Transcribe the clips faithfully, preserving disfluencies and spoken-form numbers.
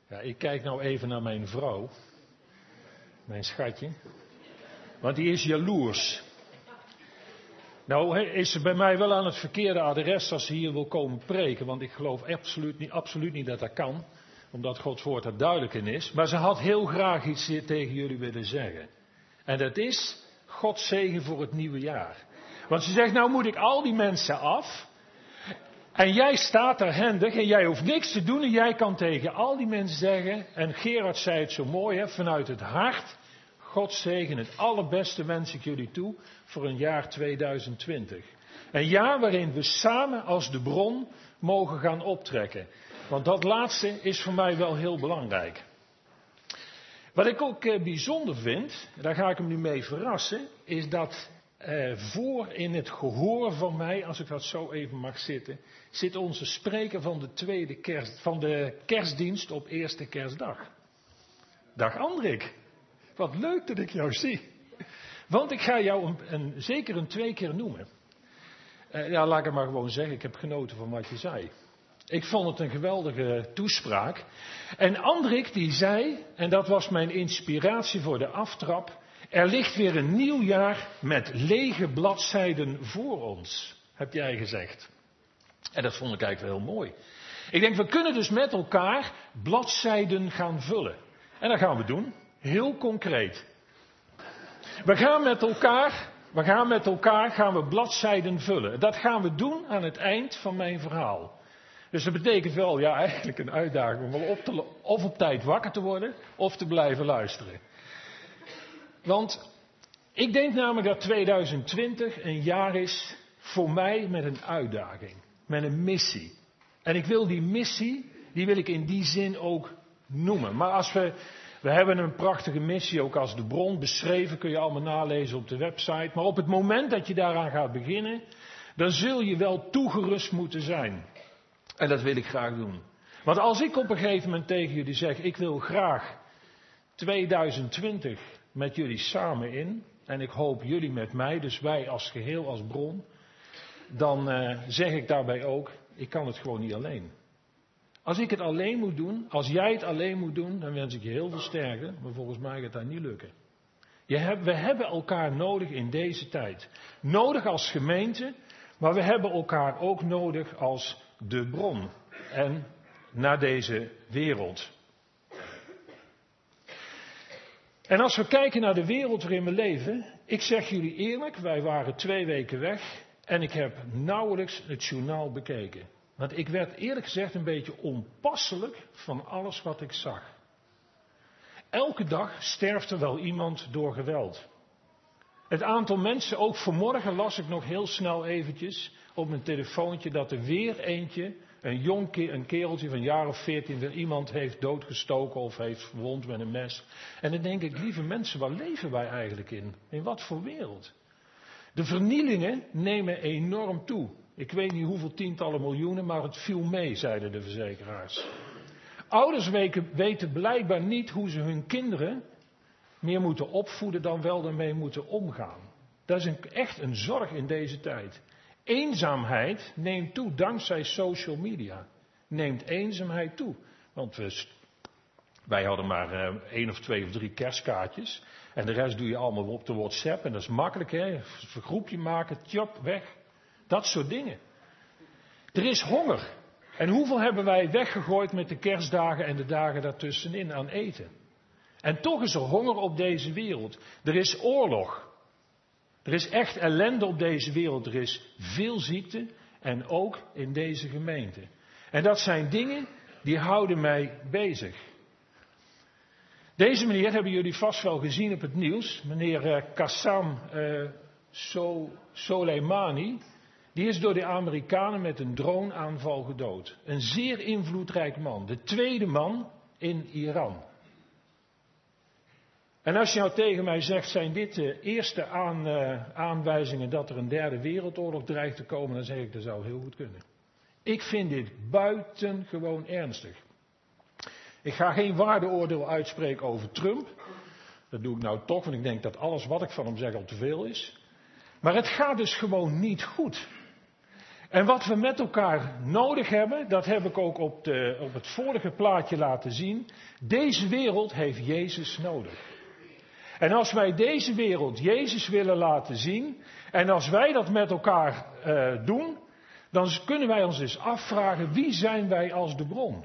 Ja, ik kijk nou even naar mijn vrouw. Mijn schatje. Want die is jaloers. Nou is ze bij mij wel aan het verkeerde adres als ze hier wil komen preken. Want ik geloof absoluut niet, absoluut niet dat dat kan. Omdat Gods woord er duidelijk in is. Maar ze had heel graag iets tegen jullie willen zeggen. En dat is Gods zegen voor het nieuwe jaar. Want ze zegt, nou moet ik al die mensen af. En jij staat daar hendig en jij hoeft niks te doen. En jij kan tegen al die mensen zeggen. En Gerard zei het zo mooi, hè, vanuit het hart. Gods zegen, het allerbeste wens ik jullie toe voor een jaar tweeduizend twintig. Een jaar waarin we samen als de bron mogen gaan optrekken. Want dat laatste is voor mij wel heel belangrijk. Wat ik ook eh, bijzonder vind, daar ga ik hem nu mee verrassen, is dat eh, voor in het gehoor van mij, als ik dat zo even mag zitten, zit onze spreker van de tweede kerst, van de kerstdienst op eerste kerstdag. Dag Andrik. Wat leuk dat ik jou zie. Want ik ga jou een, een, zeker een twee keer noemen. Uh, ja, laat ik het maar gewoon zeggen. Ik heb genoten van wat je zei. Ik vond het een geweldige toespraak. En Andrik die zei, en dat was mijn inspiratie voor de aftrap. Er ligt weer een nieuw jaar met lege bladzijden voor ons. Heb jij gezegd. En dat vond ik eigenlijk wel heel mooi. Ik denk, we kunnen dus met elkaar bladzijden gaan vullen. En dat gaan we doen. Heel concreet. We gaan met elkaar, we gaan met elkaar gaan we bladzijden vullen. Dat gaan we doen aan het eind van mijn verhaal. Dus dat betekent wel, ja, eigenlijk een uitdaging om wel op te, of op tijd wakker te worden, of te blijven luisteren. Want ik denk namelijk dat tweeduizend twintig een jaar is voor mij met een uitdaging, met een missie. En ik wil die missie, die wil ik in die zin ook noemen. Maar als we We hebben een prachtige missie ook als de bron beschreven, kun je allemaal nalezen op de website. Maar op het moment dat je daaraan gaat beginnen, dan zul je wel toegerust moeten zijn. En dat wil ik graag doen. Want als ik op een gegeven moment tegen jullie zeg, ik wil graag tweeduizend twintig met jullie samen in. En ik hoop jullie met mij, dus wij als geheel, als bron. Dan uh, zeg ik daarbij ook, ik kan het gewoon niet alleen. Als ik het alleen moet doen, als jij het alleen moet doen, dan wens ik je heel veel sterkte. Maar volgens mij gaat dat niet lukken. Je hebt, we hebben elkaar nodig in deze tijd. Nodig als gemeente, maar we hebben elkaar ook nodig als de bron. En naar deze wereld. En als we kijken naar de wereld waarin we leven, ik zeg jullie eerlijk, wij waren twee weken weg en ik heb nauwelijks het journaal bekeken. Want ik werd eerlijk gezegd een beetje onpasselijk van alles wat ik zag. Elke dag sterft er wel iemand door geweld. Het aantal mensen, ook vanmorgen las ik nog heel snel eventjes op mijn telefoontje dat er weer eentje, een jong ke- een kereltje van een jaar of veertien, weer iemand heeft doodgestoken of heeft verwond met een mes. En dan denk ik, lieve mensen, waar leven wij eigenlijk in? In wat voor wereld? De vernielingen nemen enorm toe. Ik weet niet hoeveel tientallen miljoenen, maar het viel mee, zeiden de verzekeraars. Ouders weten blijkbaar niet hoe ze hun kinderen meer moeten opvoeden dan wel ermee moeten omgaan. Dat is een, echt een zorg in deze tijd. Eenzaamheid neemt toe dankzij social media. Neemt eenzaamheid toe. Want we, wij hadden maar uh, één of twee of drie kerstkaartjes. En de rest doe je allemaal op de WhatsApp. En dat is makkelijk, hè. Een groepje maken, tjop, weg. Dat soort dingen. Er is honger. En hoeveel hebben wij weggegooid met de kerstdagen en de dagen daartussenin aan eten? En toch is er honger op deze wereld. Er is oorlog. Er is echt ellende op deze wereld. Er is veel ziekte en ook in deze gemeente. En dat zijn dingen die houden mij bezig. Deze meneer hebben jullie vast wel gezien op het nieuws. Meneer uh, Qassem uh, so- Soleimani. Die is door de Amerikanen met een droneaanval gedood. Een zeer invloedrijk man. De tweede man in Iran. En als je nou tegen mij zegt, zijn dit de eerste aan, uh, aanwijzingen dat er een derde wereldoorlog dreigt te komen, dan zeg ik, dat zou heel goed kunnen. Ik vind dit buitengewoon ernstig. Ik ga geen waardeoordeel uitspreken over Trump. Dat doe ik nou toch, want ik denk dat alles wat ik van hem zeg al te veel is. Maar het gaat dus gewoon niet goed. En wat we met elkaar nodig hebben, dat heb ik ook op, de, op het vorige plaatje laten zien. Deze wereld heeft Jezus nodig. En als wij deze wereld Jezus willen laten zien, en als wij dat met elkaar uh, doen, dan kunnen wij ons eens afvragen, wie zijn wij als de bron?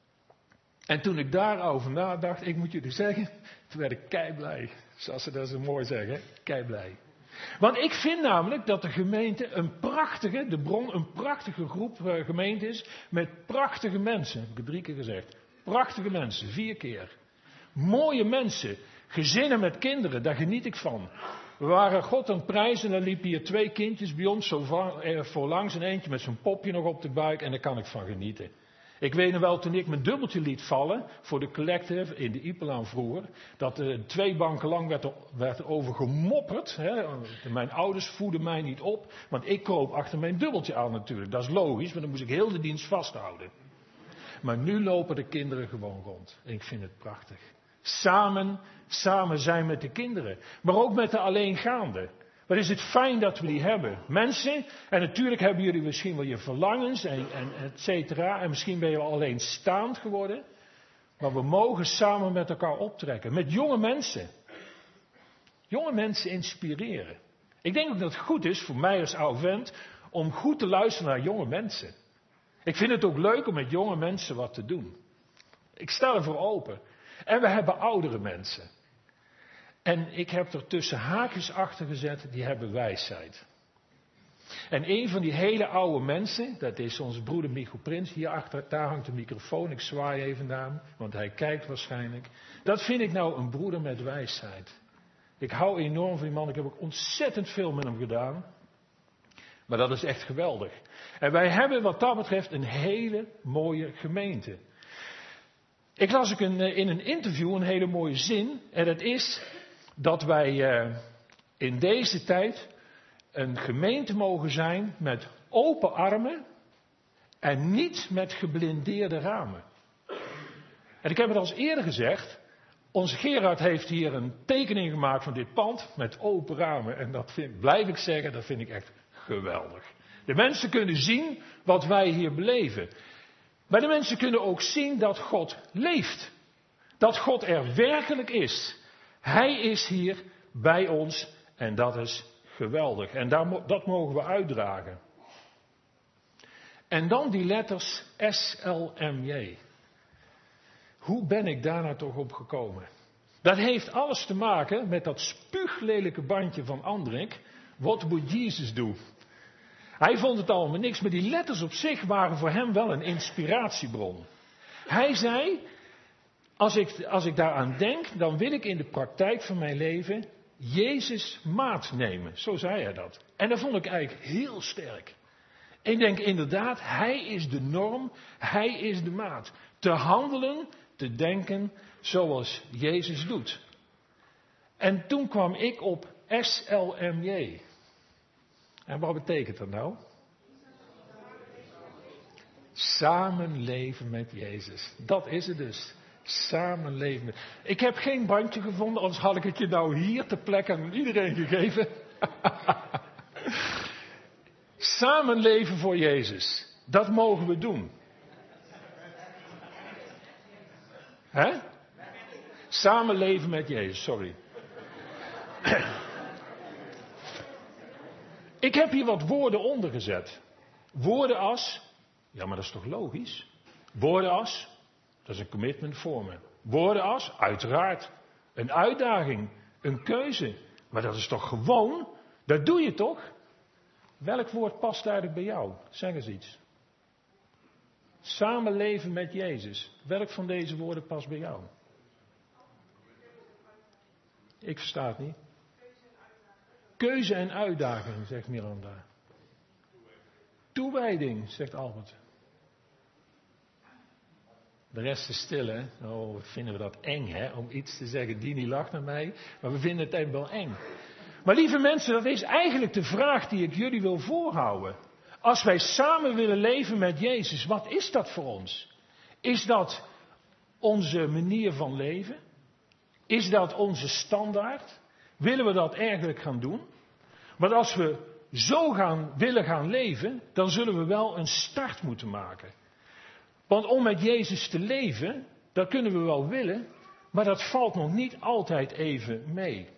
En toen ik daarover nadacht, ik moet jullie zeggen, toen werd ik keiblij. Zoals ze dat zo mooi zeggen, keiblij. Want ik vind namelijk dat de gemeente een prachtige, de bron, een prachtige groep uh, gemeente is, met prachtige mensen, heb ik het drie keer gezegd. Prachtige mensen, vier keer. Mooie mensen, gezinnen met kinderen, daar geniet ik van. We waren God aan het prijzen en dan liepen hier twee kindjes bij ons zo van, eh, voorlangs en eentje met zijn popje nog op de buik en daar kan ik van genieten. Ik weet nog wel, toen ik mijn dubbeltje liet vallen voor de collective in de Ipelaan vroeger, dat uh, twee banken lang werd er, werd er over gemopperd. Hè. Mijn ouders voeden mij niet op, want ik kroop achter mijn dubbeltje aan natuurlijk. Dat is logisch, want dan moest ik heel de dienst vasthouden. Maar nu lopen de kinderen gewoon rond. En ik vind het prachtig. Samen, samen zijn met de kinderen. Maar ook met de alleengaande. Wat is het fijn dat we die hebben. Mensen, en natuurlijk hebben jullie misschien wel je verlangens en, en et cetera. En misschien ben je wel alleenstaand geworden. Maar we mogen samen met elkaar optrekken. Met jonge mensen. Jonge mensen inspireren. Ik denk ook dat het goed is voor mij als oude vent om goed te luisteren naar jonge mensen. Ik vind het ook leuk om met jonge mensen wat te doen. Ik sta ervoor open. En we hebben oudere mensen. En ik heb er tussen haakjes achter gezet, die hebben wijsheid. En een van die hele oude mensen, dat is onze broeder Michiel Prins, hierachter, daar hangt de microfoon, ik zwaai even naar hem, want hij kijkt waarschijnlijk. Dat vind ik nou een broeder met wijsheid. Ik hou enorm van die man, ik heb ook ontzettend veel met hem gedaan. Maar dat is echt geweldig. En wij hebben wat dat betreft een hele mooie gemeente. Ik las ook een, in een interview een hele mooie zin. En dat is dat wij uh, in deze tijd een gemeente mogen zijn met open armen en niet met geblindeerde ramen. En ik heb het al eens eerder gezegd. Onze Gerard heeft hier een tekening gemaakt van dit pand met open ramen. En dat vind, blijf ik zeggen, dat vind ik echt geweldig. De mensen kunnen zien wat wij hier beleven. Maar de mensen kunnen ook zien dat God leeft. Dat God er werkelijk is. Hij is hier bij ons en dat is geweldig. En daar, dat mogen we uitdragen. En dan die letters S L M J. Hoe ben ik daar nou toch op gekomen? Dat heeft alles te maken met dat spuuglelijke bandje van Andrik. What would Jesus do? Hij vond het allemaal niks, maar die letters op zich waren voor hem wel een inspiratiebron. Hij zei, als ik, als ik daaraan denk, dan wil ik in de praktijk van mijn leven Jezus maat nemen. Zo zei hij dat. En dat vond ik eigenlijk heel sterk. Ik denk inderdaad, hij is de norm, hij is de maat. Te handelen, te denken zoals Jezus doet. En toen kwam ik op S L M J. En wat betekent dat nou? Samenleven met Jezus. Dat is het dus. Samenleven met... Ik heb geen bandje gevonden, anders had ik het je nou hier ter plekke aan iedereen gegeven. Samenleven voor Jezus. Dat mogen we doen. Hè? Samenleven met Jezus, sorry. Ik heb hier wat woorden onder gezet. Woorden als, ja maar dat is toch logisch? Woorden als, dat is een commitment voor me. Woorden als, uiteraard, een uitdaging, een keuze. Maar dat is toch gewoon, dat doe je toch? Welk woord past eigenlijk bij jou? Zeg eens iets. Samenleven met Jezus. Welk van deze woorden past bij jou? Ik versta het niet. Keuze en uitdaging, zegt Miranda. Toewijding, zegt Albert. De rest is stil, hè? Oh, vinden we dat eng, hè? Om iets te zeggen, Dini lacht naar mij. Maar we vinden het even wel eng. Maar lieve mensen, dat is eigenlijk de vraag die ik jullie wil voorhouden. Als wij samen willen leven met Jezus, wat is dat voor ons? Is dat onze manier van leven? Is dat onze standaard? Willen we dat eigenlijk gaan doen? Want als we zo gaan, willen gaan leven, dan zullen we wel een start moeten maken. Want om met Jezus te leven, dat kunnen we wel willen, maar dat valt nog niet altijd even mee.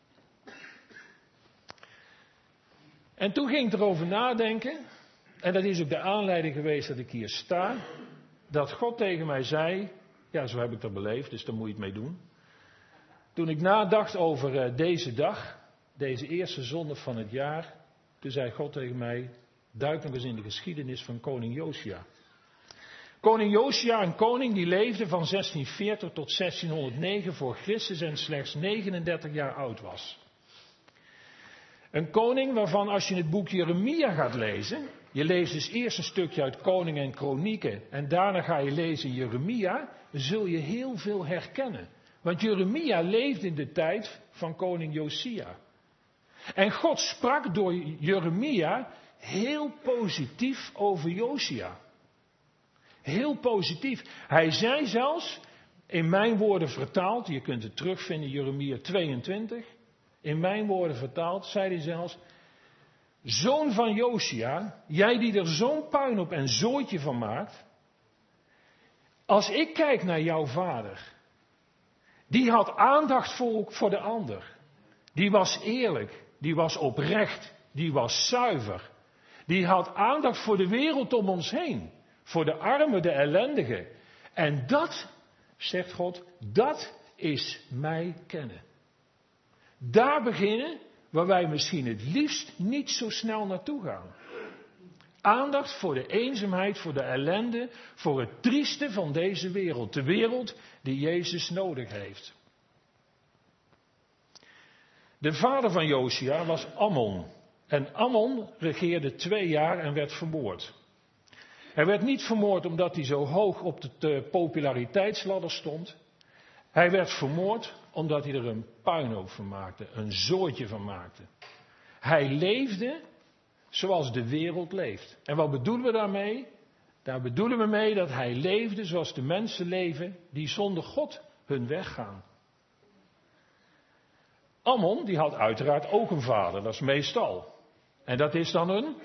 En toen ging ik erover nadenken, en dat is ook de aanleiding geweest dat ik hier sta, dat God tegen mij zei, ja, zo heb ik dat beleefd, dus daar moet je het mee doen. Toen ik nadacht over uh, deze dag, deze eerste zondag van het jaar, toen zei God tegen mij, duik nog eens in de geschiedenis van koning Josia. Koning Josia, een koning die leefde van zestienveertig tot zestienhonderdnegen voor Christus en slechts negenendertig jaar oud was. Een koning waarvan als je het boek Jeremia gaat lezen, je leest dus eerst een stukje uit Koningen en Kronieken en daarna ga je lezen Jeremia, zul je heel veel herkennen. Want Jeremia leefde in de tijd van koning Josia. En God sprak door Jeremia heel positief over Josia. Heel positief. Hij zei zelfs, in mijn woorden vertaald, je kunt het terugvinden in Jeremia tweeëntwintig. In mijn woorden vertaald, zei hij zelfs, zoon van Josia, jij die er zo'n puin op en zooitje van maakt. Als ik kijk naar jouw vader, die had aandacht voor, voor de ander. Die was eerlijk, die was oprecht, die was zuiver. Die had aandacht voor de wereld om ons heen. Voor de armen, de ellendigen. En dat, zegt God, dat is mij kennen. Daar beginnen waar wij misschien het liefst niet zo snel naartoe gaan. Aandacht voor de eenzaamheid, voor de ellende, voor het trieste van deze wereld. De wereld die Jezus nodig heeft. De vader van Josia was Ammon. En Ammon regeerde twee jaar en werd vermoord. Hij werd niet vermoord omdat hij zo hoog op de populariteitsladder stond. Hij werd vermoord omdat hij er een puinhoop van maakte, een zooitje van maakte. Hij leefde zoals de wereld leeft. En wat bedoelen we daarmee? Daar bedoelen we mee dat hij leefde zoals de mensen leven die zonder God hun weg gaan. Ammon, die had uiteraard ook een vader, dat is meestal. En dat is dan een...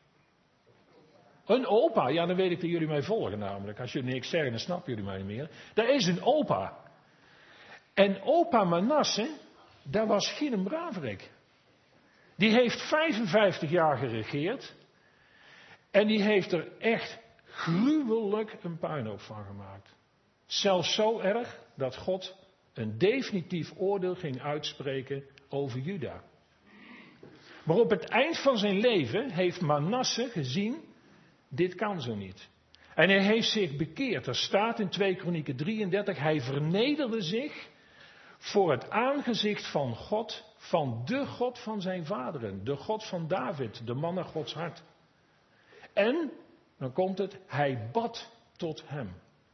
Een opa, ja dan weet ik dat jullie mij volgen namelijk. Als jullie niks zeggen, dan snappen jullie mij niet meer. Dat is een opa. En opa Manasse, dat was geen braverik. Die heeft vijfenvijftig jaar geregeerd. En die heeft er echt gruwelijk een puinhoop van gemaakt. Zelfs zo erg dat God een definitief oordeel ging uitspreken over Juda. Maar op het eind van zijn leven heeft Manasse gezien, dit kan zo niet. En hij heeft zich bekeerd. Er staat in twee Kronieken drieëndertig, hij vernederde zich voor het aangezicht van God, van de God van zijn vaderen, de God van David, de man naar Gods hart. En, dan komt het, hij bad tot hem.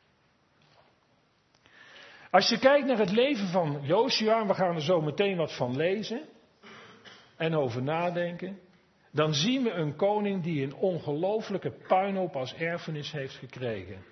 Als je kijkt naar het leven van Josia, en we gaan er zo meteen wat van lezen en over nadenken, dan zien we een koning die een ongelooflijke puinhoop als erfenis heeft gekregen.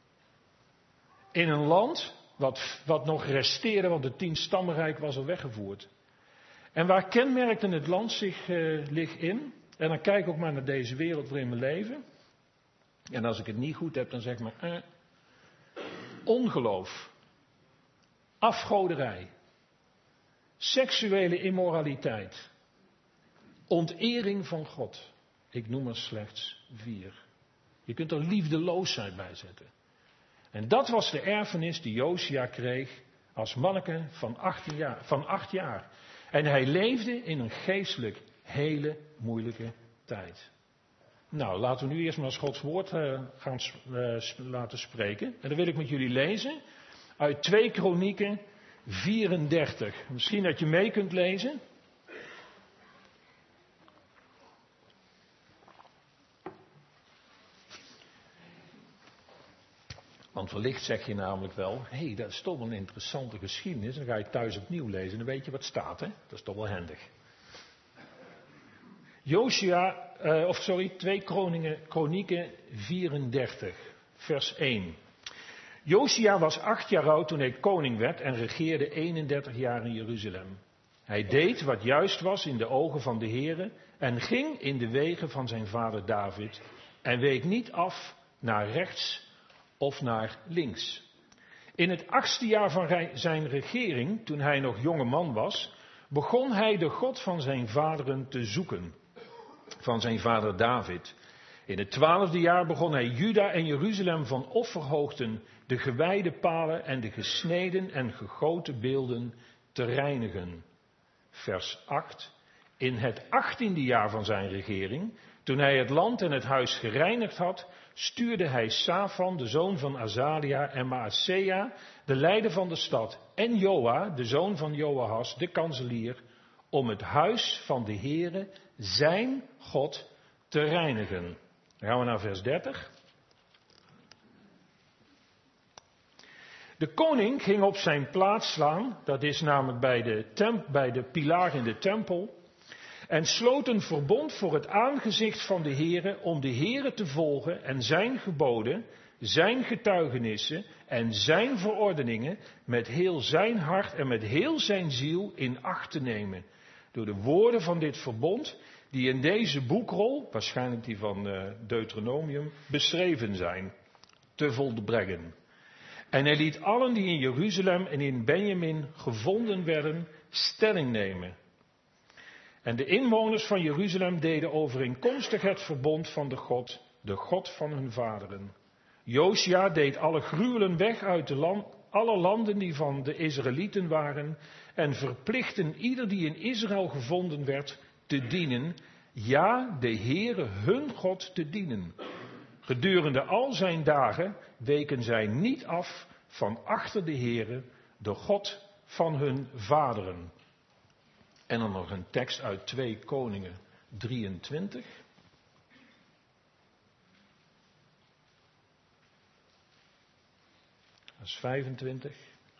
In een land wat, wat nog resteerde, want het tienstammenrijk was al weggevoerd. En waar kenmerkte het land zich uh, ligt in? En dan kijk ook maar naar deze wereld waarin we leven. En als ik het niet goed heb, dan zeg maar eh, ongeloof, afgoderij, seksuele immoraliteit, ontering van God. Ik noem er slechts vier. Je kunt er liefdeloosheid bij zetten. En dat was de erfenis die Josia kreeg als manneke van, achttien jaar, van acht jaar. En hij leefde in een geestelijk hele moeilijke tijd. Nou, laten we nu eerst maar eens Gods woord uh, gaan uh, laten spreken. En dan wil ik met jullie lezen uit twee Kronieken vierendertig. Misschien dat je mee kunt lezen. Want wellicht zeg je namelijk wel, hé, hey, dat is toch wel een interessante geschiedenis. Dan ga je thuis opnieuw lezen en dan weet je wat staat, hè? Dat is toch wel handig. Josia, uh, of sorry, twee Kronieken vierendertig, vers één. Josia was acht jaar oud toen hij koning werd en regeerde eenendertig jaar in Jeruzalem. Hij deed wat juist was in de ogen van de Heere en ging in de wegen van zijn vader David en week niet af naar rechts of naar links. In het achtste jaar van zijn regering, toen hij nog jonge man was, begon hij de God van zijn vaderen te zoeken, van zijn vader David. In het twaalfde jaar begon hij Juda en Jeruzalem van offerhoogten, de gewijde palen en de gesneden en gegoten beelden te reinigen. Vers acht. In het achttiende jaar van zijn regering, toen hij het land en het huis gereinigd had, stuurde hij Safan, de zoon van Azalia, en Maasea, de leider van de stad, en Joa, de zoon van Joahas, de kanselier, om het huis van de Heere, zijn God, te reinigen. Dan gaan we naar vers dertig. De koning ging op zijn plaats slaan, dat is namelijk bij de, temp, bij de pilaar in de tempel, en sloot een verbond voor het aangezicht van de Heere om de Heere te volgen en zijn geboden, zijn getuigenissen en zijn verordeningen met heel zijn hart en met heel zijn ziel in acht te nemen. Door de woorden van dit verbond die in deze boekrol, waarschijnlijk die van Deuteronomium, beschreven zijn, te volbrengen. En hij liet allen die in Jeruzalem en in Benjamin gevonden werden, stelling nemen. En de inwoners van Jeruzalem deden overeenkomstig het verbond van de God, de God van hun vaderen. Josia deed alle gruwelen weg uit de land, alle landen die van de Israëlieten waren, en verplichten ieder die in Israël gevonden werd te dienen, ja, de Heere hun God te dienen. Gedurende al zijn dagen weken zij niet af van achter de Heere, de God van hun vaderen. En dan nog een tekst uit twee Koningen drieëntwintig. Dat is vijfentwintig.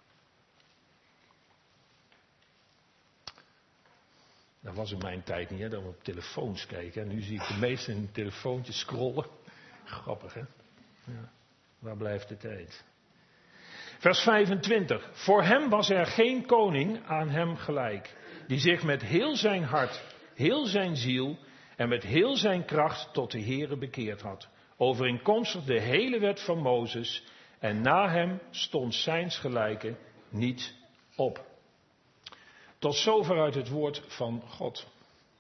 Dat was in mijn tijd niet, hè, dat we op telefoons kijken. Nu zie ik de meesten in een telefoontje scrollen. Grappig, hè? Ja. Waar blijft de tijd? Vers vijfentwintig. Voor hem was er geen koning aan hem gelijk, die zich met heel zijn hart, heel zijn ziel en met heel zijn kracht tot de Heere bekeerd had. Overeenkomstig de hele wet van Mozes, en na hem stond zijns gelijke niet op. Tot zover uit het woord van God.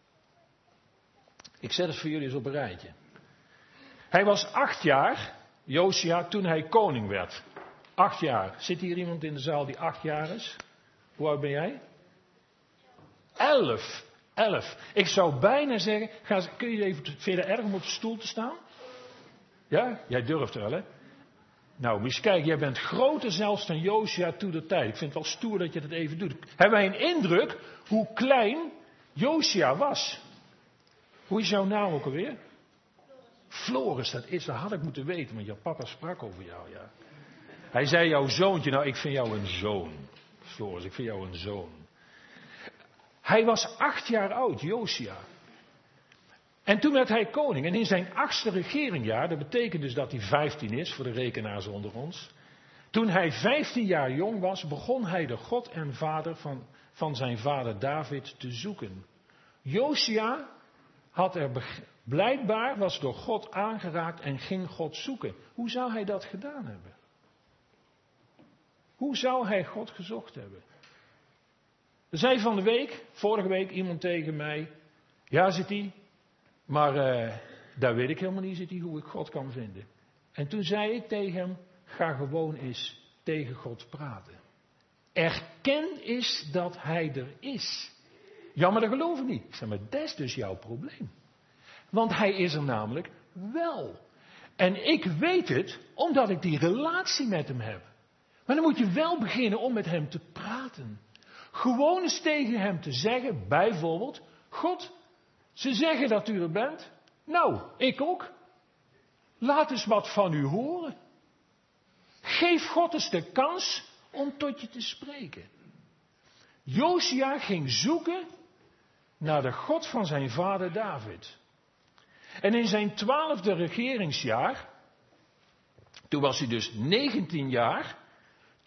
Ik zet het voor jullie eens op een rijtje. Hij was acht jaar, Josia, toen hij koning werd. Acht jaar. Zit hier iemand in de zaal die acht jaar is? Hoe oud ben jij? Elf. Elf. Ik zou bijna zeggen, ga, kun je even verder erg om op de stoel te staan? Ja? Jij durft wel, hè? Nou, eens kijken, jij bent groter zelfs dan Josia toen de tijd. Ik vind het wel stoer dat je dat even doet. Hebben wij een indruk hoe klein Josia was? Hoe is jouw naam ook alweer? Floris, dat is, dat had ik moeten weten, want jouw papa sprak over jou, ja. Hij zei jouw zoontje, nou ik vind jou een zoon. Floris, ik vind jou een zoon. Hij was acht jaar oud, Josia. En toen werd hij koning. En in zijn achtste regeringjaar, dat betekent dus dat hij vijftien is, voor de rekenaars onder ons. Toen hij vijftien jaar jong was, begon hij de God en vader van, van zijn vader David te zoeken. Josia had er blijkbaar, was door God aangeraakt en ging God zoeken. Hoe zou hij dat gedaan hebben? Hoe zou hij God gezocht hebben? Er zei van de week, vorige week, iemand tegen mij. Ja, zit hij. Maar uh, daar weet ik helemaal niet, zit hij, hoe ik God kan vinden. En toen zei ik tegen hem, ga gewoon eens tegen God praten. Erken eens dat hij er is. Ja, maar dat geloof ik niet. Ik zei, maar dat is dus jouw probleem. Want hij is er namelijk wel. En ik weet het, omdat ik die relatie met hem heb. Maar dan moet je wel beginnen om met hem te praten. Gewoon eens tegen hem te zeggen, bijvoorbeeld, God, ze zeggen dat u er bent. Nou, ik ook. Laat eens wat van u horen. Geef God eens de kans om tot je te spreken. Josia ging zoeken naar de God van zijn vader David. En in zijn twaalfde regeringsjaar, toen was hij dus negentien jaar,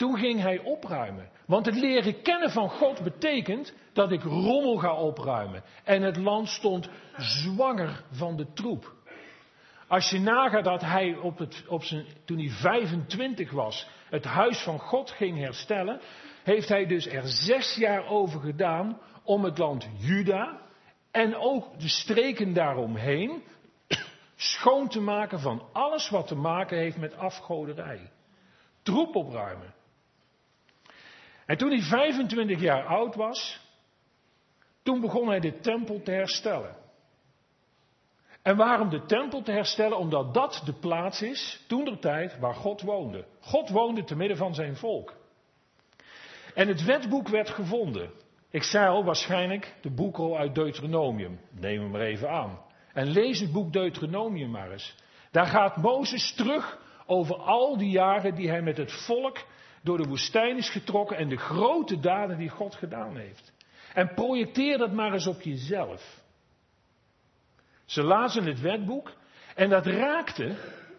Toen ging hij opruimen. Want het leren kennen van God betekent dat ik rommel ga opruimen. En het land stond zwanger van de troep. Als je nagaat dat hij op het, op zijn, toen hij vijfentwintig was, het huis van God ging herstellen, heeft hij dus er zes jaar over gedaan om het land Juda en ook de streken daaromheen schoon te maken van alles wat te maken heeft met afgoderij. Troep opruimen. En toen hij vijfentwintig jaar oud was, toen begon hij de tempel te herstellen. En waarom de tempel te herstellen? Omdat dat de plaats is, toentertijd, waar God woonde. God woonde te midden van zijn volk. En het wetboek werd gevonden. Ik zei al, waarschijnlijk de boekrol uit Deuteronomium. Neem hem maar even aan. En lees het boek Deuteronomium maar eens. Daar gaat Mozes terug over al die jaren die hij met het volk door de woestijn is getrokken en de grote daden die God gedaan heeft. En projecteer dat maar eens op jezelf. Ze lazen het wetboek en dat raakte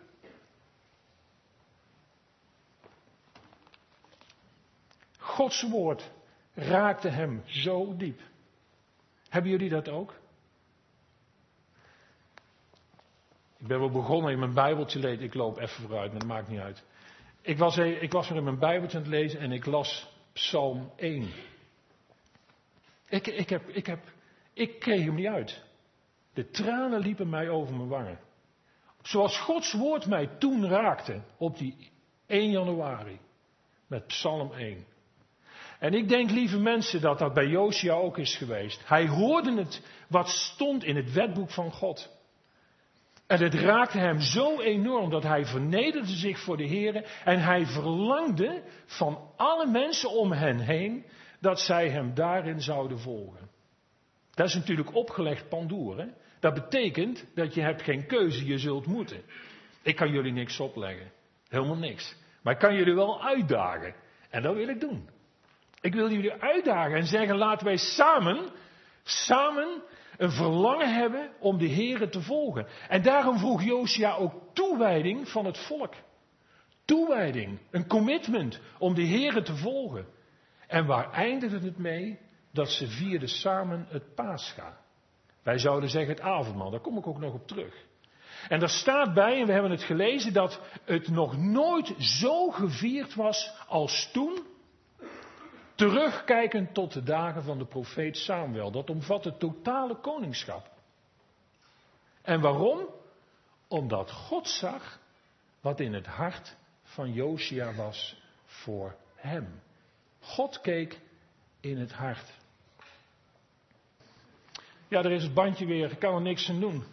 Gods woord raakte hem zo diep. Hebben jullie dat ook? Ik ben wel begonnen in mijn Bijbeltje lezen. Ik loop even vooruit, maar dat maakt niet uit. Ik was, ik was weer in mijn Bijbeltje aan het lezen en ik las Psalm één. Ik, ik, heb, ik, heb, ik kreeg hem niet uit. De tranen liepen mij over mijn wangen. Zoals Gods woord mij toen raakte op die één januari. Met Psalm één. En ik denk, lieve mensen, dat dat bij Josia ook is geweest. Hij hoorde het wat stond in het wetboek van God. En het raakte hem zo enorm dat hij vernederde zich voor de Heer. En hij verlangde van alle mensen om hen heen dat zij hem daarin zouden volgen. Dat is natuurlijk opgelegd pandoer. Hè? Dat betekent dat je hebt geen keuze, je zult moeten. Ik kan jullie niks opleggen. Helemaal niks. Maar ik kan jullie wel uitdagen. En dat wil ik doen. Ik wil jullie uitdagen en zeggen, laten wij samen, samen een verlangen hebben om de Here te volgen. En daarom vroeg Josia ook toewijding van het volk. Toewijding, een commitment om de Here te volgen. En waar eindigde het mee? Dat ze vierden samen het Pascha. Wij zouden zeggen het avondmaal, daar kom ik ook nog op terug. En daar staat bij, en we hebben het gelezen, dat het nog nooit zo gevierd was als toen. Terugkijkend tot de dagen van de profeet Samuel. Dat omvat het totale koningschap. En waarom? Omdat God zag wat in het hart van Josia was voor hem. God keek in het hart. Ja, er is het bandje weer, ik kan er niks aan doen.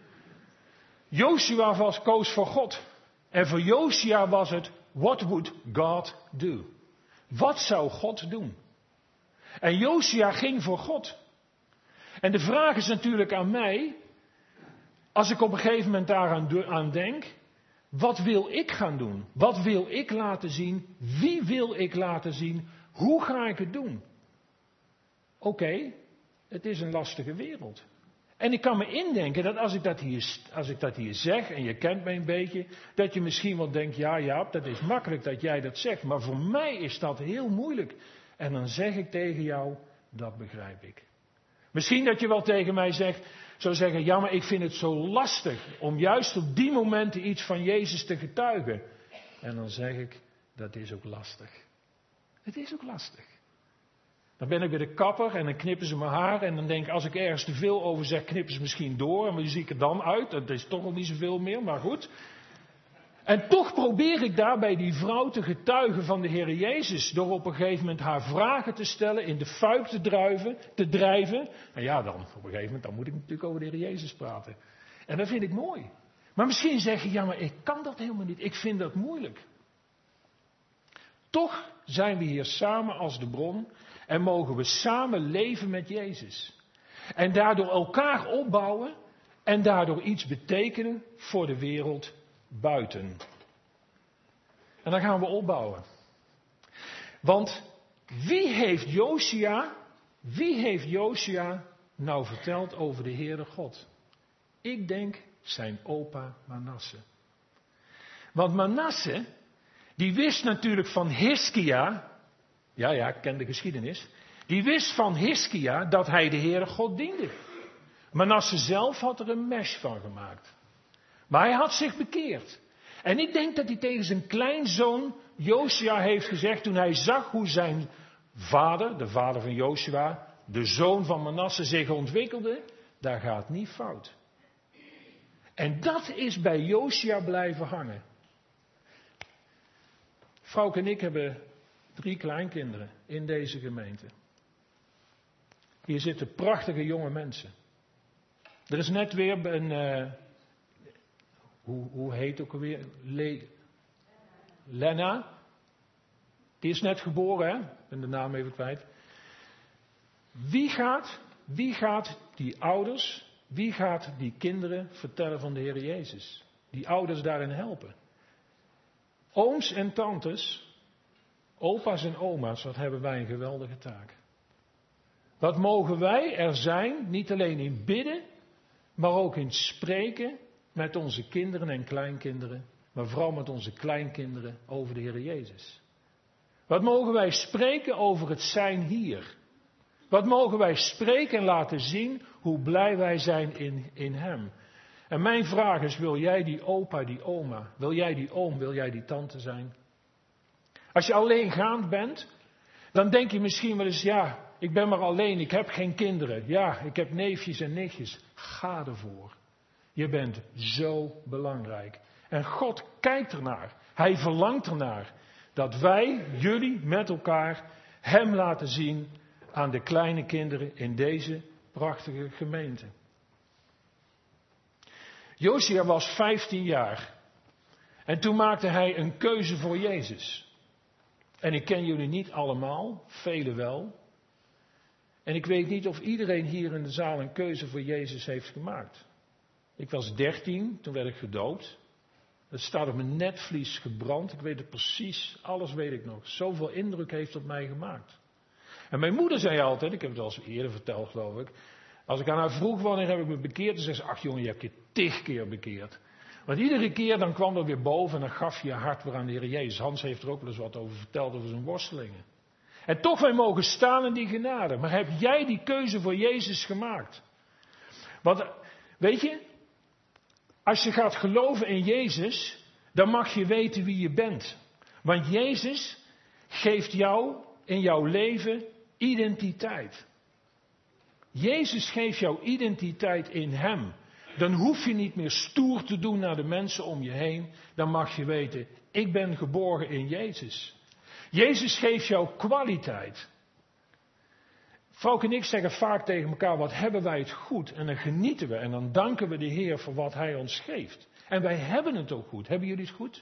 Josia was koos voor God. En voor Josia was het, what would God do? Wat zou God doen? En Josia ging voor God. En de vraag is natuurlijk aan mij, als ik op een gegeven moment daaraan aan denk, wat wil ik gaan doen? Wat wil ik laten zien? Wie wil ik laten zien? Hoe ga ik het doen? Oké, okay, het is een lastige wereld. En ik kan me indenken dat als ik dat, hier, als ik dat hier zeg, en je kent mij een beetje, dat je misschien wel denkt, ja Jaap, dat is makkelijk dat jij dat zegt, maar voor mij is dat heel moeilijk. En dan zeg ik tegen jou, dat begrijp ik. Misschien dat je wel tegen mij zegt, zou zeggen, ja maar ik vind het zo lastig om juist op die momenten iets van Jezus te getuigen. En dan zeg ik, dat is ook lastig. Het is ook lastig. Dan ben ik bij de kapper en dan knippen ze mijn haar. En dan denk ik, als ik ergens te veel over zeg, knippen ze misschien door. Maar hoe zie ik er dan uit? Dat is toch al niet zoveel meer, maar goed. En toch probeer ik daar bij die vrouw te getuigen van de Heer Jezus. Door op een gegeven moment haar vragen te stellen, in de fuik te drijven. Te drijven. En ja, dan op een gegeven moment dan moet ik natuurlijk over de Heer Jezus praten. En dat vind ik mooi. Maar misschien zeg je, ja maar ik kan dat helemaal niet. Ik vind dat moeilijk. Toch zijn we hier samen als de bron. En mogen we samen leven met Jezus. En daardoor elkaar opbouwen. En daardoor iets betekenen voor de wereld buiten. En dan gaan we opbouwen. Want wie heeft Josia, wie heeft Josia nou verteld over de Heere God? Ik denk zijn opa Manasse. Want Manasse Die wist natuurlijk van Hiskia, ja ja, ik ken de geschiedenis. Die wist van Hiskia dat hij de Heere God diende. Manasse zelf had er een mes van gemaakt. Maar hij had zich bekeerd. En ik denk dat hij tegen zijn kleinzoon Josia heeft gezegd, toen hij zag hoe zijn vader, de vader van Josua, de zoon van Manasse zich ontwikkelde, daar gaat niet fout. En dat is bij Josia blijven hangen. Vrouwke en ik hebben drie kleinkinderen in deze gemeente. Hier zitten prachtige jonge mensen. Er is net weer een, uh, hoe, hoe heet ook alweer? Le, Lena. Die is net geboren, hè? Ik ben de naam even kwijt. Wie gaat, wie gaat die ouders, wie gaat die kinderen vertellen van de Heer Jezus? Die ouders daarin helpen. Ooms en tantes, opa's en oma's, wat hebben wij een geweldige taak. Wat mogen wij er zijn, niet alleen in bidden, maar ook in spreken met onze kinderen en kleinkinderen, maar vooral met onze kleinkinderen over de Heer Jezus. Wat mogen wij spreken over het zijn hier? Wat mogen wij spreken en laten zien hoe blij wij zijn in, in Hem? En mijn vraag is, wil jij die opa, die oma, wil jij die oom, wil jij die tante zijn? Als je alleengaand bent, dan denk je misschien wel eens, ja, ik ben maar alleen, ik heb geen kinderen. Ja, ik heb neefjes en nichtjes. Ga ervoor. Je bent zo belangrijk. En God kijkt ernaar. Hij verlangt ernaar dat wij, jullie, met elkaar Hem laten zien aan de kleine kinderen in deze prachtige gemeente. Josia was vijftien jaar. En toen maakte hij een keuze voor Jezus. En ik ken jullie niet allemaal, velen wel. En ik weet niet of iedereen hier in de zaal een keuze voor Jezus heeft gemaakt. Ik was dertien, toen werd ik gedoopt. Het staat op mijn netvlies gebrand, ik weet het precies, alles weet ik nog. Zoveel indruk heeft het op mij gemaakt. En mijn moeder zei altijd, ik heb het al eens eerder verteld geloof ik. Als ik aan haar vroeg wanneer heb ik me bekeerd, dan zei ze, ach jongen, je hebt je tig keer bekeerd. Want iedere keer dan kwam er weer boven en dan gaf je je hart weer aan de Heer Jezus. Hans heeft er ook wel eens wat over verteld, over zijn worstelingen. En toch wij mogen staan in die genade. Maar heb jij die keuze voor Jezus gemaakt? Want, weet je, als je gaat geloven in Jezus, dan mag je weten wie je bent. Want Jezus geeft jou in jouw leven identiteit. Jezus geeft jou identiteit in Hem. Dan hoef je niet meer stoer te doen naar de mensen om je heen. Dan mag je weten, ik ben geboren in Jezus. Jezus geeft jou kwaliteit. Vrouwke en ik zeggen vaak tegen elkaar, wat hebben wij het goed. En dan genieten we en dan danken we de Heer voor wat Hij ons geeft. En wij hebben het ook goed. Hebben jullie het goed?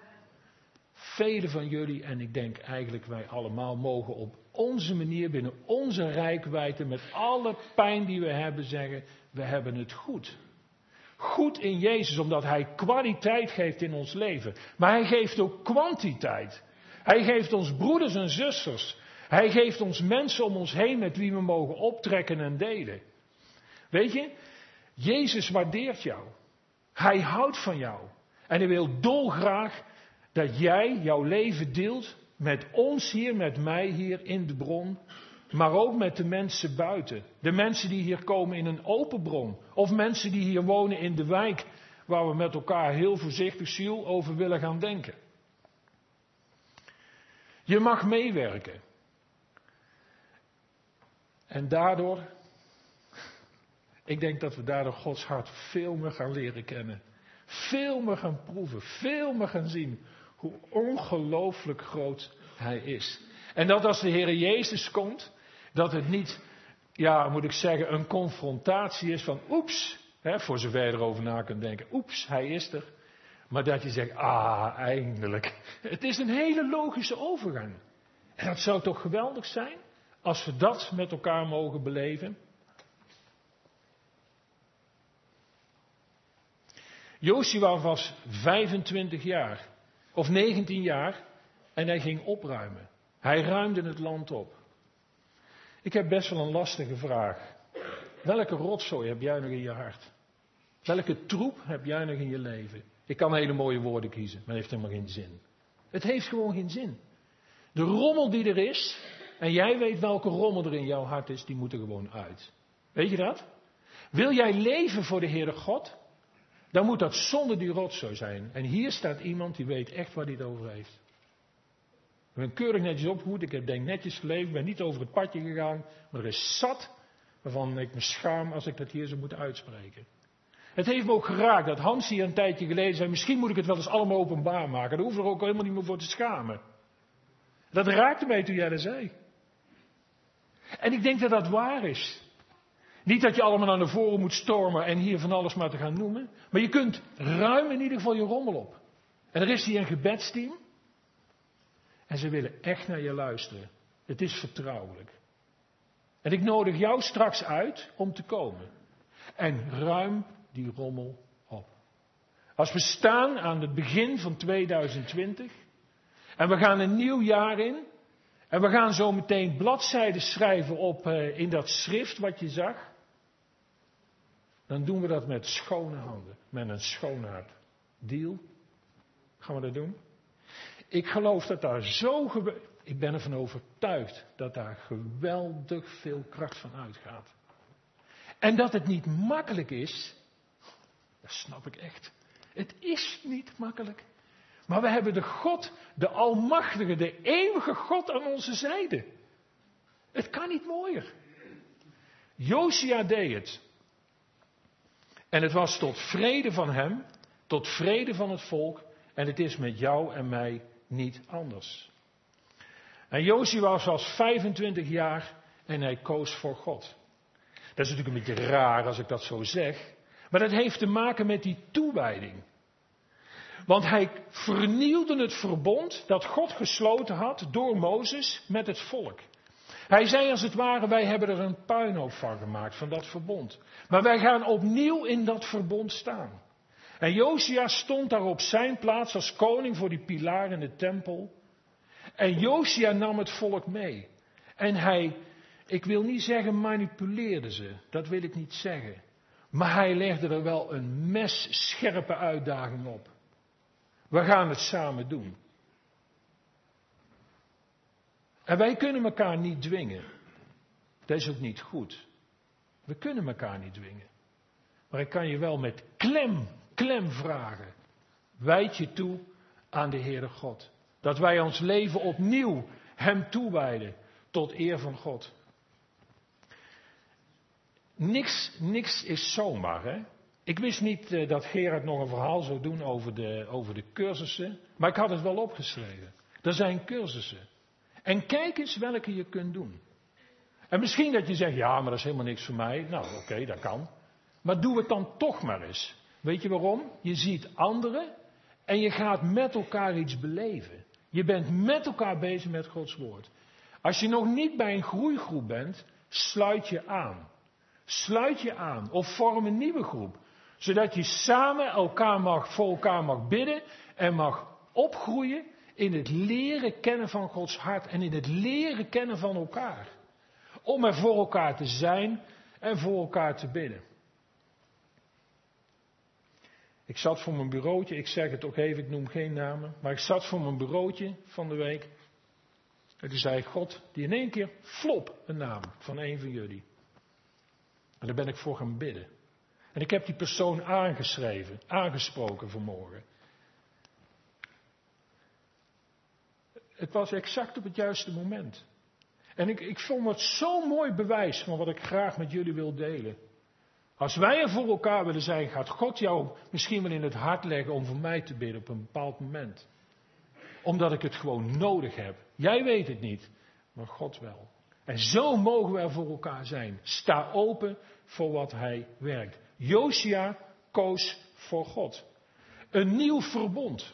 Velen van jullie, en ik denk eigenlijk wij allemaal, mogen op onze manier, binnen onze reikwijdte, met alle pijn die we hebben, zeggen, we hebben het goed. Goed in Jezus, omdat Hij kwaliteit geeft in ons leven. Maar Hij geeft ook kwantiteit. Hij geeft ons broeders en zusters. Hij geeft ons mensen om ons heen met wie we mogen optrekken en delen. Weet je, Jezus waardeert jou. Hij houdt van jou. En Hij wil dolgraag dat jij jouw leven deelt met ons hier, met mij hier in de bron. Maar ook met de mensen buiten. De mensen die hier komen in een open bron. Of mensen die hier wonen in de wijk. Waar we met elkaar heel voorzichtig ziel over willen gaan denken. Je mag meewerken. En daardoor, ik denk dat we daardoor Gods hart veel meer gaan leren kennen. Veel meer gaan proeven. Veel meer gaan zien hoe ongelooflijk groot Hij is. En dat als de Heer Jezus komt, dat het niet, ja, moet ik zeggen, een confrontatie is van oeps, hè, voor zover je erover na kunt denken, oeps, Hij is er. Maar dat je zegt, ah, eindelijk. Het is een hele logische overgang. En dat zou toch geweldig zijn, als we dat met elkaar mogen beleven. Josua was vijfentwintig jaar, of negentien jaar, en hij ging opruimen. Hij ruimde het land op. Ik heb best wel een lastige vraag. Welke rotzooi heb jij nog in je hart? Welke troep heb jij nog in je leven? Ik kan hele mooie woorden kiezen, maar het heeft helemaal geen zin. Het heeft gewoon geen zin. De rommel die er is, en jij weet welke rommel er in jouw hart is, die moet er gewoon uit. Weet je dat? Wil jij leven voor de Heere God, dan moet dat zonder die rotzooi zijn. En hier staat iemand die weet echt waar hij het over heeft. Ik ben keurig netjes opgevoed, ik heb denk netjes geleefd, ik ben niet over het padje gegaan, maar er is zat waarvan ik me schaam als ik dat hier zou moeten uitspreken. Het heeft me ook geraakt dat Hans hier een tijdje geleden zei, misschien moet ik het wel eens allemaal openbaar maken, daar hoef ik er ook helemaal niet meer voor te schamen. Dat raakte mij toen jij dat zei. En ik denk dat dat waar is. Niet dat je allemaal naar voren moet stormen en hier van alles maar te gaan noemen. Maar je kunt ruim in ieder geval je rommel op. En er is hier een gebedsteam. En ze willen echt naar je luisteren. Het is vertrouwelijk. En ik nodig jou straks uit om te komen. En ruim die rommel op. Als we staan aan het begin van tweeduizend twintig. En we gaan een nieuw jaar in. En we gaan zo meteen bladzijden schrijven op uh, in dat schrift wat je zag. Dan doen we dat met schone handen. Met een schoon hart. Deal? Gaan we dat doen? Ik geloof dat daar zo... Gewe- ik ben ervan overtuigd dat daar geweldig veel kracht van uitgaat. En dat het niet makkelijk is. Dat snap ik echt. Het is niet makkelijk. Maar we hebben de God, de Almachtige, de eeuwige God aan onze zijde. Het kan niet mooier. Josia deed het. En het was tot vrede van hem, tot vrede van het volk. En het is met jou en mij niet anders. En Josia was als vijfentwintig jaar en hij koos voor God. Dat is natuurlijk een beetje raar als ik dat zo zeg. Maar dat heeft te maken met die toewijding. Want hij vernielde het verbond dat God gesloten had door Mozes met het volk. Hij zei als het ware, wij hebben er een puinhoop van gemaakt, van dat verbond. Maar wij gaan opnieuw in dat verbond staan. En Josia stond daar op zijn plaats als koning voor die pilaar in de tempel. En Josia nam het volk mee. En hij, ik wil niet zeggen manipuleerde ze, dat wil ik niet zeggen. Maar hij legde er wel een messcherpe uitdaging op. We gaan het samen doen. En wij kunnen elkaar niet dwingen. Dat is ook niet goed. We kunnen elkaar niet dwingen. Maar ik kan je wel met klem, klem vragen. Wijd je toe aan de Heere God. Dat wij ons leven opnieuw hem toewijden tot eer van God. Niks, niks is zomaar, hè. Ik wist niet uh, dat Gerard nog een verhaal zou doen over de, over de cursussen. Maar ik had het wel opgeschreven. Er zijn cursussen. En kijk eens welke je kunt doen. En misschien dat je zegt, ja, maar dat is helemaal niks voor mij. Nou, oké, okay, dat kan. Maar doe het dan toch maar eens. Weet je waarom? Je ziet anderen en je gaat met elkaar iets beleven. Je bent met elkaar bezig met Gods woord. Als je nog niet bij een groeigroep bent, sluit je aan. Sluit je aan of vorm een nieuwe groep. Zodat je samen elkaar mag, voor elkaar mag bidden en mag opgroeien in het leren kennen van Gods hart en in het leren kennen van elkaar. Om er voor elkaar te zijn en voor elkaar te bidden. Ik zat voor mijn bureautje, ik zeg het ook even, ik noem geen namen, maar ik zat voor mijn bureautje van de week. En toen zei God, die in één keer, flop, een naam van een van jullie. En daar ben ik voor gaan bidden. En ik heb die persoon aangeschreven, aangesproken vanmorgen. Het was exact op het juiste moment. En ik, ik vond het zo'n mooi bewijs van wat ik graag met jullie wil delen. Als wij er voor elkaar willen zijn, gaat God jou misschien wel in het hart leggen om voor mij te bidden op een bepaald moment. Omdat ik het gewoon nodig heb. Jij weet het niet, maar God wel. En zo mogen we er voor elkaar zijn. Sta open voor wat hij werkt. Josia koos voor God. Een nieuw verbond.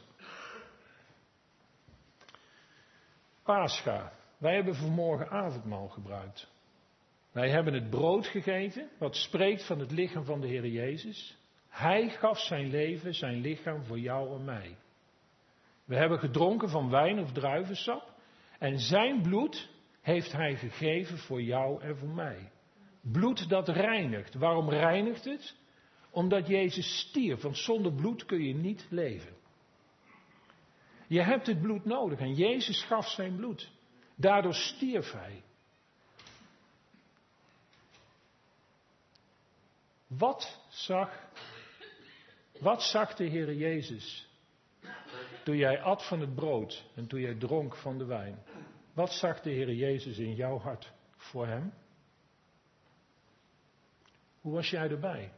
Pascha. Wij hebben vanmorgen avondmaal gebruikt. Wij hebben het brood gegeten, wat spreekt van het lichaam van de Heer Jezus. Hij gaf zijn leven, zijn lichaam voor jou en mij. We hebben gedronken van wijn of druivensap. En zijn bloed heeft hij gegeven voor jou en voor mij. Bloed dat reinigt. Waarom reinigt het? Omdat Jezus stierf, want zonder bloed kun je niet leven. Je hebt het bloed nodig en Jezus gaf zijn bloed. Daardoor stierf hij. Wat zag, wat zag de Heer Jezus toen jij at van het brood en toen jij dronk van de wijn? Wat zag de Heer Jezus in jouw hart voor hem? Hoe was jij erbij?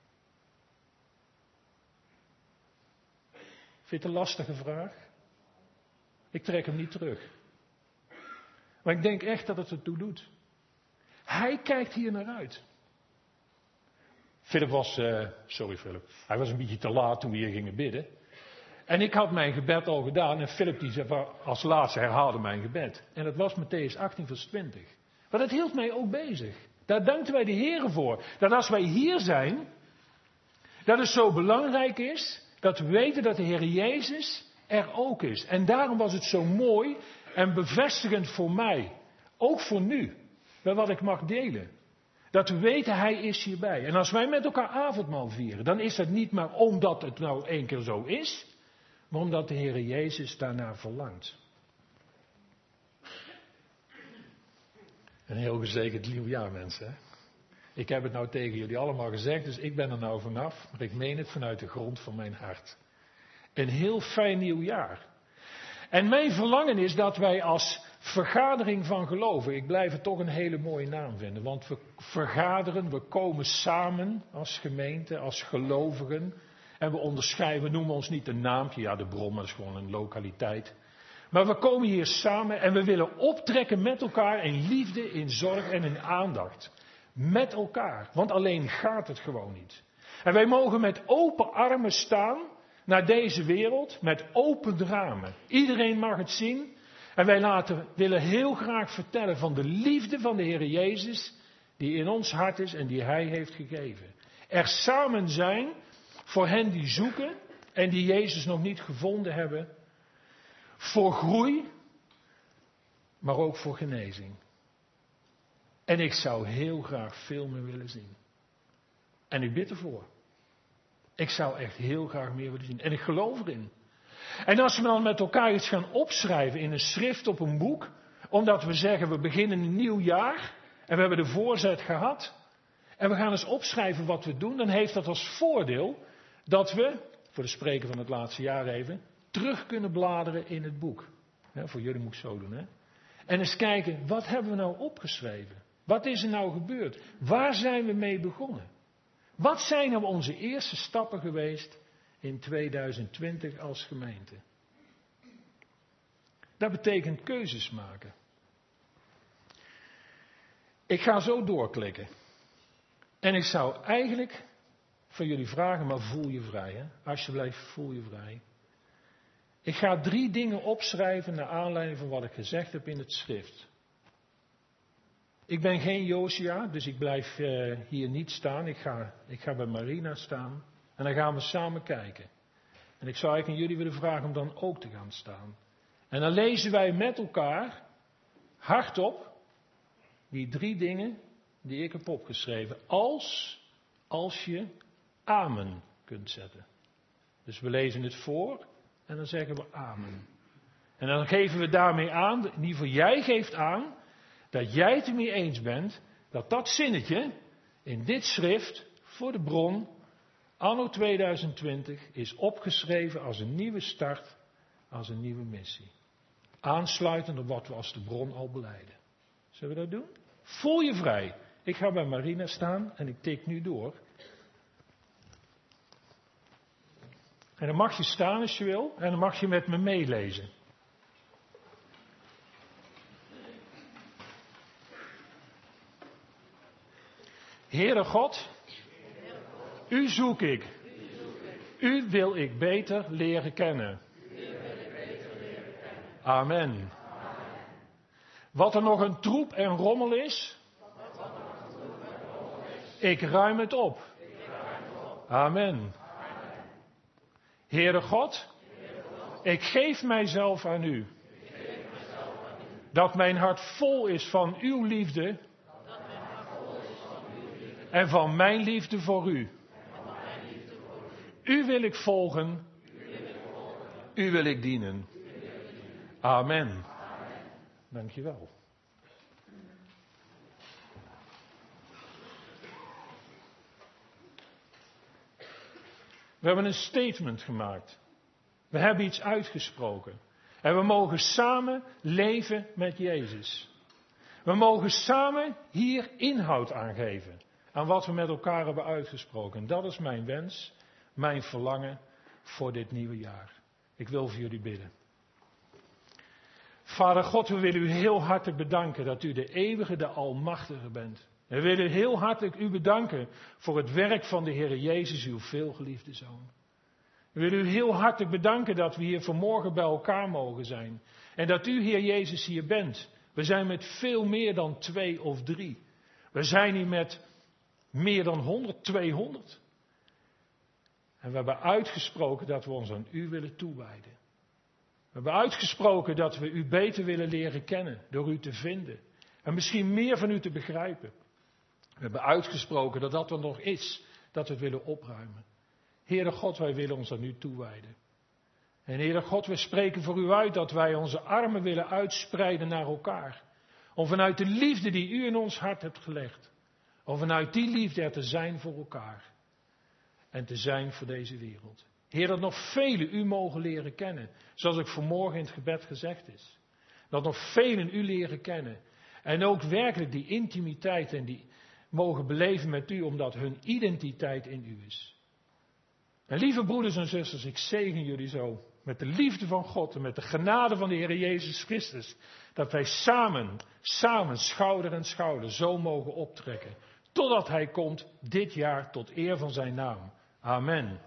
Vind je het een lastige vraag? Ik trek hem niet terug. Maar ik denk echt dat het ertoe doet. Hij kijkt hier naar uit. Philip was, uh, sorry Philip, hij was een beetje te laat toen we hier gingen bidden. En ik had mijn gebed al gedaan en Philip die zei, als laatste herhaalde mijn gebed. En dat was Mattheüs achttien vers twintig. Maar dat hield mij ook bezig. Daar dankten wij de Heer voor. Dat als wij hier zijn, dat het zo belangrijk is dat we weten dat de Heer Jezus er ook is. En daarom was het zo mooi en bevestigend voor mij. Ook voor nu. Bij wat ik mag delen. Dat we weten, Hij is hierbij. En als wij met elkaar avondmaal vieren, dan is dat niet maar omdat het nou één keer zo is, maar omdat de Heer Jezus daarnaar verlangt. Een heel gezegend nieuwjaar, mensen. Hè? Ik heb het nou tegen jullie allemaal gezegd, dus ik ben er nou vanaf, maar ik meen het vanuit de grond van mijn hart. Een heel fijn nieuwjaar. En mijn verlangen is dat wij als vergadering van geloven, ik blijf het toch een hele mooie naam vinden, want we vergaderen, we komen samen als gemeente, als gelovigen. En we onderscheiden, we noemen ons niet een naampje, ja de Bron, dat is gewoon een lokaliteit. Maar we komen hier samen en we willen optrekken met elkaar in liefde, in zorg en in aandacht. Met elkaar, want alleen gaat het gewoon niet. En wij mogen met open armen staan naar deze wereld, met open ramen. Iedereen mag het zien. En wij laten, willen heel graag vertellen van de liefde van de Heer Jezus, die in ons hart is en die Hij heeft gegeven. Er samen zijn voor hen die zoeken en die Jezus nog niet gevonden hebben. Voor groei, maar ook voor genezing. En ik zou heel graag veel meer willen zien. En ik bid ervoor. Ik zou echt heel graag meer willen zien. En ik geloof erin. En als we dan met elkaar iets gaan opschrijven in een schrift op een boek, omdat we zeggen we beginnen een nieuw jaar en we hebben de voorzet gehad en we gaan eens opschrijven wat we doen, dan heeft dat als voordeel dat we, voor de spreker van het laatste jaar even, terug kunnen bladeren in het boek. Ja, voor jullie moet ik zo doen, hè. En eens kijken, wat hebben we nou opgeschreven? Wat is er nou gebeurd? Waar zijn we mee begonnen? Wat zijn nou onze eerste stappen geweest in tweeduizend twintig als gemeente? Dat betekent keuzes maken. Ik ga zo doorklikken. En ik zou eigenlijk van jullie vragen, maar voel je vrij, hè? Alsjeblieft, voel je vrij. Ik ga drie dingen opschrijven naar aanleiding van wat ik gezegd heb in het schrift. Ik ben geen Josia, dus ik blijf uh, hier niet staan. Ik ga, ik ga bij Marina staan en dan gaan we samen kijken. En ik zou eigenlijk aan jullie willen vragen om dan ook te gaan staan. En dan lezen wij met elkaar hardop die drie dingen die ik heb opgeschreven. Als, als je amen kunt zetten. Dus we lezen het voor en dan zeggen we amen. En dan geven we daarmee aan, in ieder geval jij geeft aan, dat jij het ermee eens bent dat dat zinnetje in dit schrift voor de Bron anno tweeduizend twintig is opgeschreven als een nieuwe start, als een nieuwe missie. Aansluitend op wat we als de Bron al belijden. Zullen we dat doen? Voel je vrij. Ik ga bij Marina staan en ik tik nu door. En dan mag je staan als je wil en dan mag je met me meelezen. Heere God, U zoek ik. U wil ik beter leren kennen. Amen. Wat er nog een troep en rommel is, ik ruim het op. Amen. Heere God, ik geef mijzelf aan U. Dat mijn hart vol is van Uw liefde en van mijn liefde voor U. U wil ik volgen. U wil ik dienen. Amen. Amen. Dank je wel. We hebben een statement gemaakt. We hebben iets uitgesproken. En we mogen samen leven met Jezus. We mogen samen hier inhoud aan geven. Aan wat we met elkaar hebben uitgesproken. En dat is mijn wens, mijn verlangen voor dit nieuwe jaar. Ik wil voor jullie bidden. Vader God, we willen u heel hartelijk bedanken dat u de eeuwige, de almachtige bent. We willen heel hartelijk u bedanken voor het werk van de Heer Jezus, uw veelgeliefde Zoon. We willen u heel hartelijk bedanken dat we hier vanmorgen bij elkaar mogen zijn. En dat u, Heer Jezus, hier bent. We zijn met veel meer dan twee of drie. We zijn hier met meer dan honderd, tweehonderd. En we hebben uitgesproken dat we ons aan u willen toewijden. We hebben uitgesproken dat we u beter willen leren kennen door u te vinden. En misschien meer van u te begrijpen. We hebben uitgesproken dat dat er nog is, dat we het willen opruimen. Heere God, wij willen ons aan u toewijden. En Heere God, we spreken voor u uit dat wij onze armen willen uitspreiden naar elkaar. Om vanuit de liefde die u in ons hart hebt gelegd. Om vanuit die liefde er te zijn voor elkaar. En te zijn voor deze wereld. Heer, dat nog velen u mogen leren kennen. Zoals ik vanmorgen in het gebed gezegd is. Dat nog velen u leren kennen. En ook werkelijk die intimiteit en die mogen beleven met u. Omdat hun identiteit in u is. En lieve broeders en zusters, ik zegen jullie zo. Met de liefde van God en met de genade van de Heer Jezus Christus. Dat wij samen, samen, schouder aan schouder zo mogen optrekken. Totdat Hij komt dit jaar tot eer van zijn naam. Amen.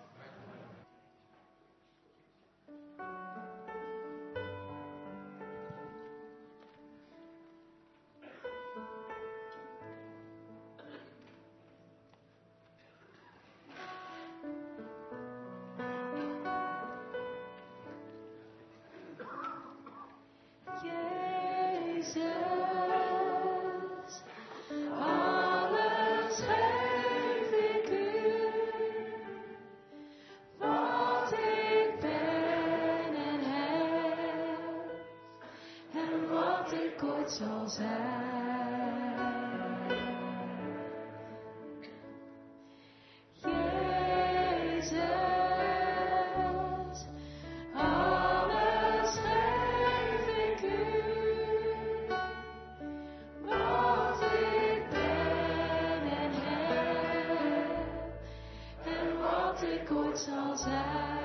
Zal zijn.